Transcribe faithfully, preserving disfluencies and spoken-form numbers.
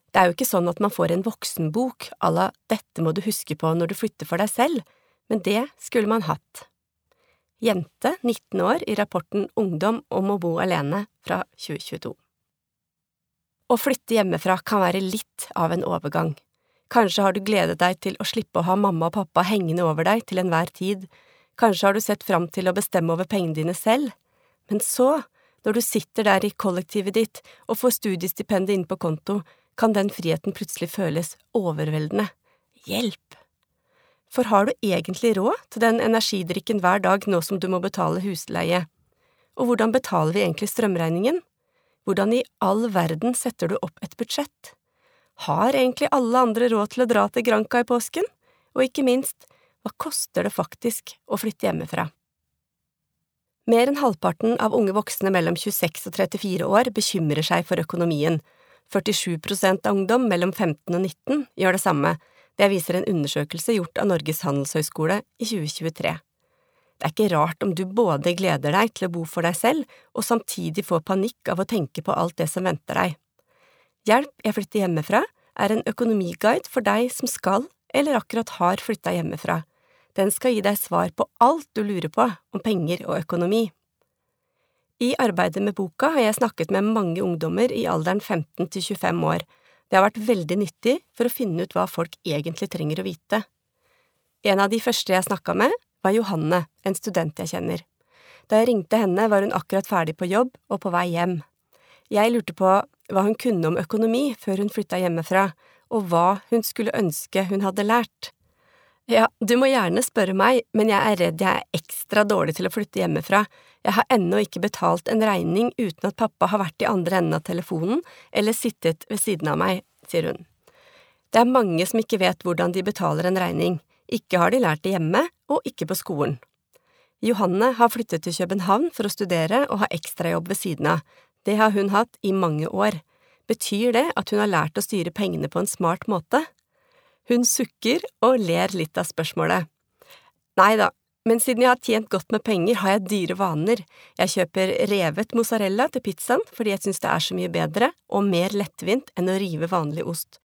Det er jo ikke sånn at man får en voksenbok, à la «Dette må du huske på når du flytter for deg selv», men det skulle man hatt. Jente, nitten år, i rapporten Ungdom om å bo alene fra tjue tjueto. Å flytte hjemmefra kan være litt av en overgang. Kanskje har du gledet deg til å slippe å ha mamma og pappa hengende over deg til enhver tid. Kanskje har du sett fram til å bestemme over pengene dine selv. Men så, når du sitter der i kollektivet ditt og får studiestipendet inn på konto, kan den friheten plutselig føles overveldende. Hjelp! For har du egentlig råd til den energidrikken hver dag nå som du må betale husleie? Og hvordan betaler vi egentlig strømregningen? Hvordan i all verden setter du opp et budsjett? Har egentlig alle andre råd til å dra til Granca i påsken? Og ikke minst, hva koster det faktisk å flytte hjemmefra? Mer enn halvparten av unge voksne mellom tjueseks og trettifire år bekymrer seg for økonomien. førtisju prosent av ungdom mellom femten og nitten gjør det samme. Det viser en undersøkelse gjort av Norges handelshøyskole i tjue tjuetre. Det er ikke rart om du både gleder deg til å bo for deg selv og samtidig får panikk av å tenke på alt det som venter deg. Hjelp, jeg flytter hjemmefra er en økonomiguide for deg som skal eller akkurat har flyttet hjemmefra. Den skal gi deg svar på alt du lurer på om penger og økonomi. I arbeidet med boka har jeg snakket med mange ungdommer i alderen femten til tjuefem år. Det har vært veldig nyttig for å finne ut hva folk egentlig trenger å vite. En av de første jeg snakket med var Johanne, en student jeg kjenner. Da jeg ringte henne var hun akkurat ferdig på jobb og på vei hjem. Jeg lurte på hva hun kunne om økonomi før hun flyttet hjemmefra, og hva hun skulle ønske hun hadde lært. Ja, du må gjerne spørre meg, men jeg er redd jeg er ekstra dårlig til å flytte hjemmefra. Jeg har ennå ikke betalt en regning uten at pappa har vært i andre enden av telefonen eller sittet ved siden av meg, sier hun. Det er mange som ikke vet hvordan de betaler en regning. Ikke har de lært det hjemme, og ikke på skolen. Johanne har flyttet til København for å studere og ha ekstrajobb ved siden av. Det har hun hatt i mange år. Betyr det at hun har lært å styre pengene på en smart måte? Hun sukker og ler litt av spørsmålet. Neida, men siden jeg har tjent godt med penger, har jeg dyre vaner. Jeg kjøper revet mozzarella til pizzaen fordi jeg synes det er så mye bedre og mer lettvint enn å rive vanlig ost.